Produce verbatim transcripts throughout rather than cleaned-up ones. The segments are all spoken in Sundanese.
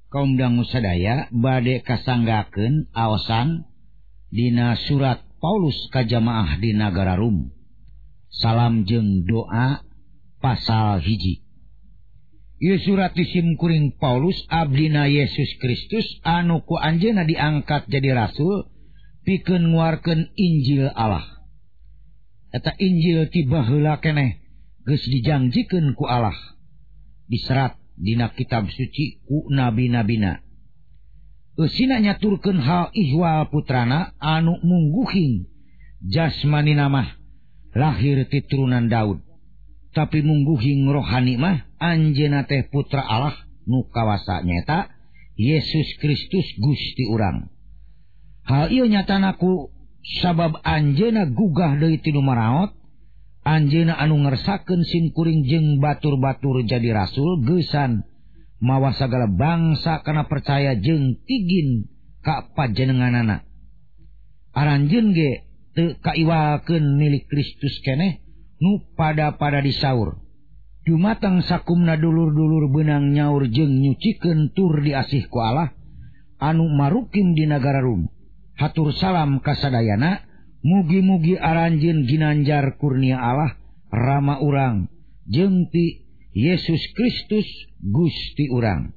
kaum dangu sadaya bade kasanggakeun aosan dina surat Paulus ka jamaah di nagara Rum. Salam jeung doa pasal hiji. Ieu surat disim kuring Paulus abdina Yesus Kristus anu ku anjeunna diangkat jadi rasul pikeun nguarkeun Injil Allah. Eta Injil ti baheula keneh geus dijanjikeun ku Allah, diserat dina kitab suci ku nabi-nabina. Eusina nyaturkeun hal ihwal putrana anu mungguhing jasmanina mah lahir ti turunan Daud, tapi mungguhing rohani mah anjeunna teh putra Allah nu kawasa nyata Yesus Kristus Gusti urang. Hal ieu nyatana ku sabab anjeunna gugah deui ti nu maraot, anjeunna anu ngersakeun simkuring jeung batur-batur jadi rasul geusan mawa sagala bangsa kana percaya jeung tigin ka panjenenganana. Aranjeun ge teu kaiwalkeun milik Kristus keneh nu pada-pada disaur. Dumateng sakumna dulur-dulur beunang nyaur jeung nyucikeun tur diasih ku Allah anu marukim di nagara Rum. Hatur salam kasadayana, mugi-mugi aranjeun ginanjar kurnia Allah rama urang jeung ti Yesus Kristus Gusti urang.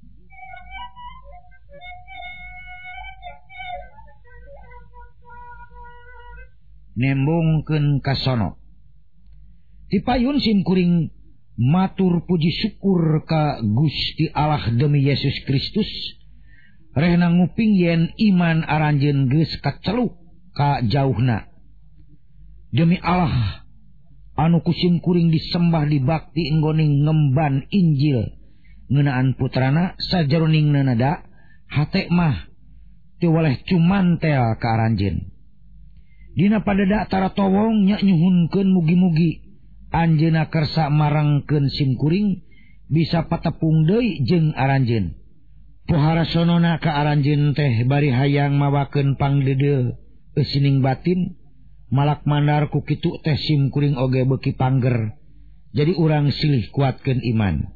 Nembongkeun kasono. Dipayun simkuring matur puji syukur ka Gusti Allah demi Yesus Kristus. Rehna nguping yen iman aranjeun geus kaceluk ka jauhna. Demi Allah anu kusim kuring disembah dibakti enggoning ngemban Injil ngeunaan putrana sajaroning nada hate mah teu waleh cumantel ka aranjeun. Dina padeda tara towong nya nyuhunkeun mugi-mugi anjeunna kersa marangkeun simkuring bisa patepung deui jeung aranjeun. Pohara sonona ka aranjeun teh bari hayang mawakeun pangdeudeu eusining batin. Malak mandar ku kitu teh simkuring oge beuki pangger jadi urang silih kuatkeun iman.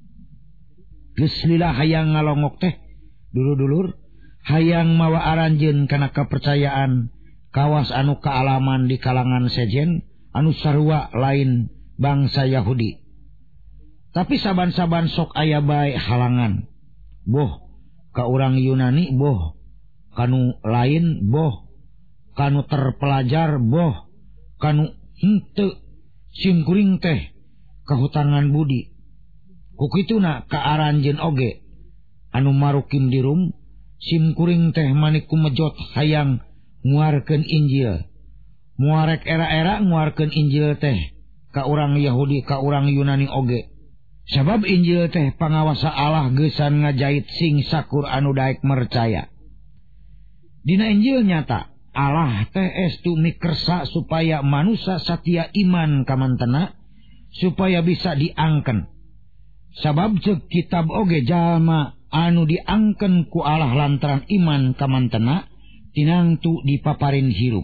Geus lila hayang ngalongok teh dulur-dulur hayang mawa aranjeun kana kepercayaan kawas anu kaalaman di kalangan sejen anu sarua lain bangsa Yahudi. Tapi saban-saban sok aya bae halangan. Boh ka urang Yunani, boh kanu lain, boh kanu terpelajar, boh kanu henteu simkuring teh kahutangan budi. Kukituna ka aranjeun oge anu marukim di Rum simkuring teh manik kumejot hayang nguarkeun Injil. Muarek era-era nguarkeun Injil teh ka urang Yahudi ka urang Yunani oge. Sabab Injil teh pangawasa Allah geusan ngajait sing sakur anu daek mercaya. Dina Injil nyata Allah teh estu mikersa supaya manusia satia iman ka mantena supaya bisa diangken. Sabab ceuk kitab oge jalma anu diangken ku Allah lantaran iman ka mantena tinangtu dipaparin hirup.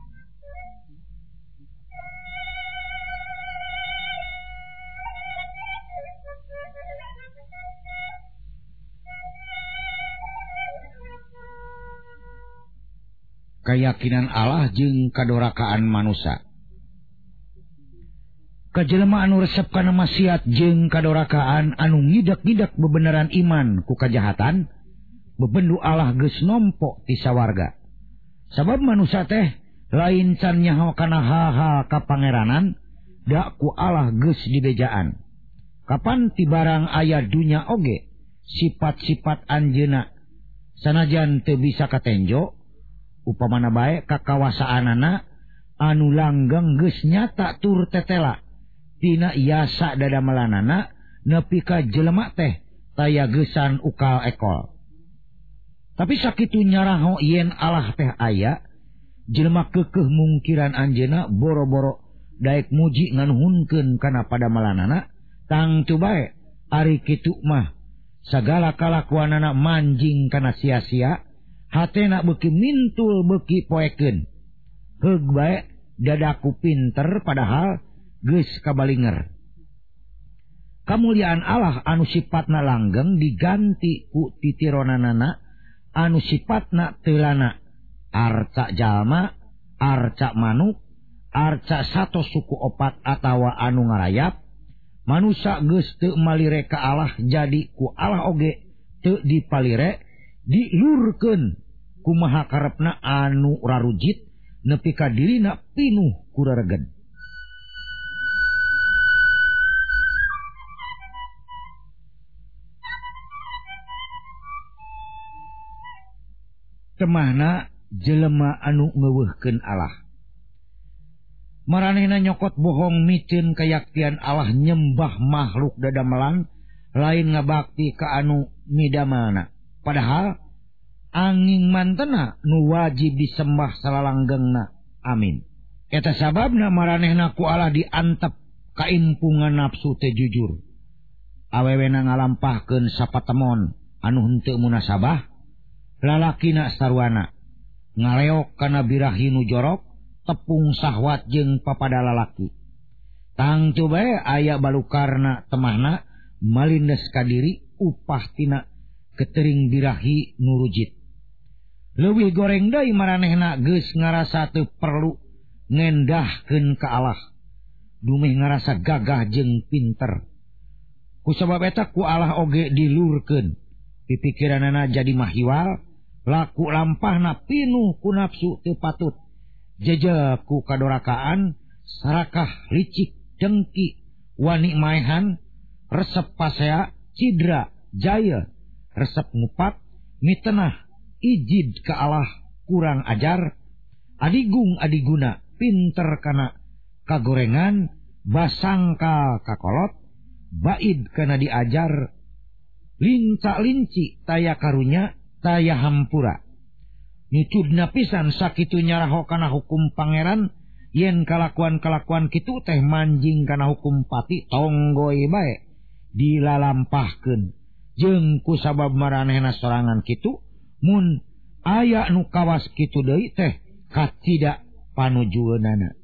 Keyakinan Allah jeung kadorakaan manusia. Kajelema anu resep kana maksiat jeung kadorakaan anu ngidak-ngidak bebeneran iman ku kajahatan, bebendu Allah geus nompo ti sawarga. Sabab manusia teh lain can nyaho kana hal-hal kapangeranan, da ku Allah geus dibejaan. Kapan ti barang aya dunya oge, sifat-sifat anjeunna sanajan teu bisa katenjo, upamana bae kakawasaanana anu langgeng geus nyata tur tetela tina iasa dadamelanana nepi ka jelema teh taya geusan ukal ekol. Tapi sakitu nyaraho yen Allah teh aya, jelema keukeuh mungkiran anjeunna boro-boro daek muji nganuhunkeun kana padamelanana, tangtu bae ari kitu mah sagala kalakuanana manjing kana sia-sia. Hatena beuki mintul beuki poekeun. Heug bae dadaku pinter padahal geus kabalinger. Kamuliaan Allah anu sifatna langgeng diganti ku titironanana anu sifatna teulana, arca jalma, arca manuk, arca sato suku opat atawa anu ngarayap. Manusia geus teu malire ka Allah, jadi ku Allah oge teu dipalire, dilurkeun kumaha karepna anu rarujit nepi ka dirina pinuh ku rereged. Temahna jelema anu ngeuweuhkeun Allah. Maranehna nyokot bohong mikeun kayaktian Allah nyembah makhluk dadamelan lain ngabakti ka anu midamelna. Padahal anging mantena nu wajib disembah salalanggengna. Amin. Eta sababna maranehna ku Allah diantep kaimpungan nafsu teu jujur. Awewena ngalampahkeun sapatemon anu henteu munasabah, lalakina sarwana ngaleok kana birahi nu jorok, tepung sahwat jeung papada lalaki. Tangtu bae aya balukarna temahna malindes ka diri upah tina ketering birahi nu rujit. Leuwih goreng deui maranehna geus ngarasa teu perlu ngendahkeun ka Allah, dumeh ngarasa gagah jeung pinter. Kusabab eta ku Allah oge dilurkeun, pipikiranana jadi mahiwal, laku lampahna pinuh ku nafsu teu patut, jejeg ku kadorakaan, sarakah licik dengki, wani maehan, resep pasea, cidra, jaya, resep ngupat, mitenah, ijid ka Allah, kurang ajar, adigung adiguna, pinter kana kagorengan, basangka kakolot, baid kana diajar, linca linci taya karunya, taya hampura. Nyucudna pisan sakitu nyaraho kana hukum pangeran, yen kalakuan-kalakuan kitu teh manjing kana hukum pati, tonggoy bae dilalampahkeun. Jeung kusabab maranehna sorangan kitu, mun aya nu kawas kitu deui teh kacida panujueunana.